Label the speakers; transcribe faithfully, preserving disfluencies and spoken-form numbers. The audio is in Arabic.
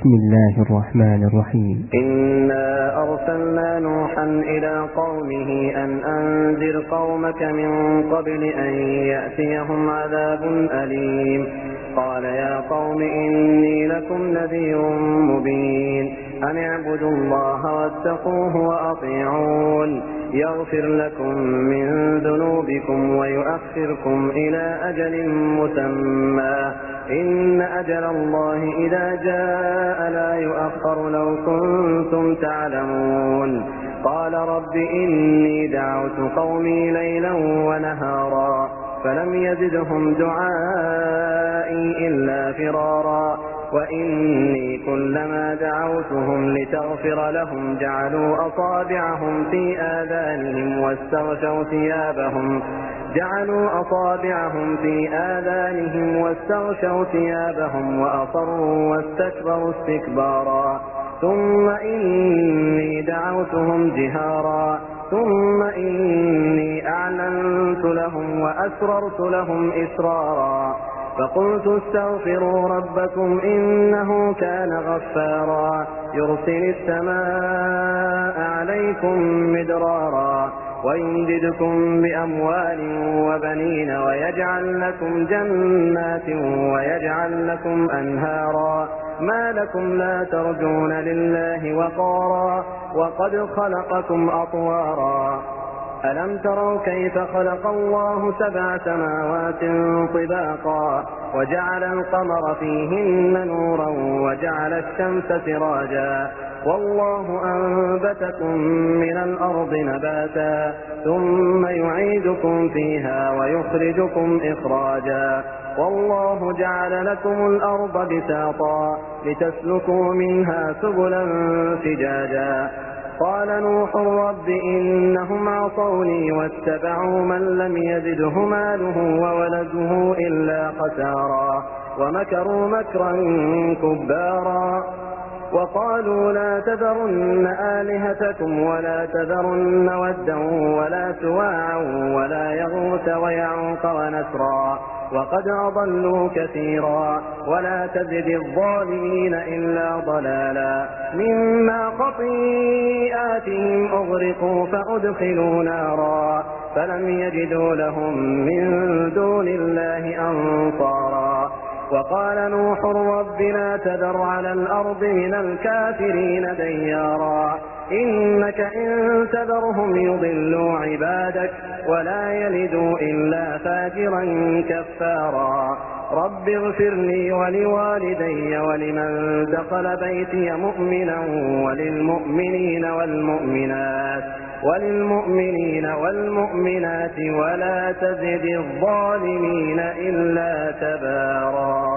Speaker 1: بسم الله الرحمن الرحيم.
Speaker 2: إنا أرسلنا نوحا إلى قومه أن أنذر قومك من قبل أن يأتيهم عذاب أليم. قال يا قوم إني لكم نذير مبين أن اعبدوا الله واتقوه وأطيعون يغفر لكم من ذنوبكم ويؤخركم إلى أجل مسمى إن أجل الله إذا جاء لا يؤخر لو كنتم تعلمون. قال رب إني دعوت قومي ليلا ونهارا فلم يزدهم دعائي إلا فرارا وإني كلما دعوتهم لتغفر لهم جعلوا أصابعهم في آذانهم واستغشوا ثيابهم جعلوا أصابعهم في آذانهم واستغشوا ثيابهم وأصروا واستكبروا استكبارا ثم إني دعوتهم جهارا ثم إني أعلنت لهم وأسررت لهم إسرارا فقلت استغفروا ربكم إنه كان غفارا يرسل السماء عليكم مدرارا ويمددكم بأموال وبنين ويجعل لكم جنات ويجعل لكم أنهارا ما لكم لا ترجون لله وقارا وقد خلقكم أطوارا ألم تروا كيف خلق الله سبع سماوات طباقا وجعل القمر فيهن نورا وجعل الشمس سراجا والله أنبتكم من الأرض نباتا ثم يعيدكم فيها ويخرجكم إخراجا والله جعل لكم الأرض بساطا لتسلكوا منها سبلا فجاجا. قال نوح رب إنهم عصوني واتبعوا من لم يزده ماله وولده إلا خسارا ومكروا مكرا كبارا وقالوا لا تذرن آلهتكم ولا تذرن ودا ولا سواعا ولا يغوث ويعوق ونسرا وقد أضلوا كثيرا ولا تزد الظالمين إلا ضلالا مما خطيئاتهم أغرقوا فأدخلوا نارا فلم يجدوا لهم من دون الله أنصارا. وقال نوح رب لا تذر على الأرض من الكافرين ديارا إنك إن تذرهم يضلوا عبادك ولا يلدوا إلا فاجرا كفارا. رب اغفر لي ولوالدي ولمن دخل بيتي مؤمنا وللمؤمنين والمؤمنات وللمؤمنين والمؤمنات ولا تزد الظالمين إلا تبارا.